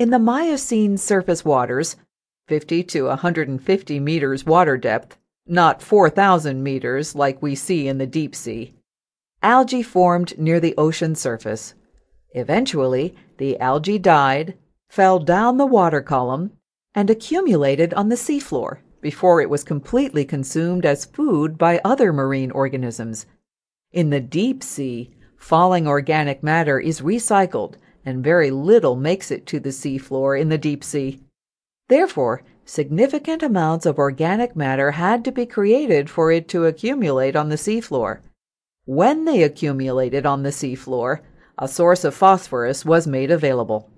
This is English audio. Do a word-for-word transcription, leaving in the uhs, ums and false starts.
In the Miocene surface waters, fifty to one hundred fifty meters water depth, not four thousand meters like we see in the deep sea, algae formed near the ocean surface. Eventually, the algae died, fell down the water column, and accumulated on the seafloor before it was completely consumed as food by other marine organisms. In the deep sea, falling organic matter is recycled, and very little makes it to the seafloor in the deep sea. Therefore, significant amounts of organic matter had to be created for it to accumulate on the seafloor. When they accumulated on the seafloor, a source of phosphorus was made available.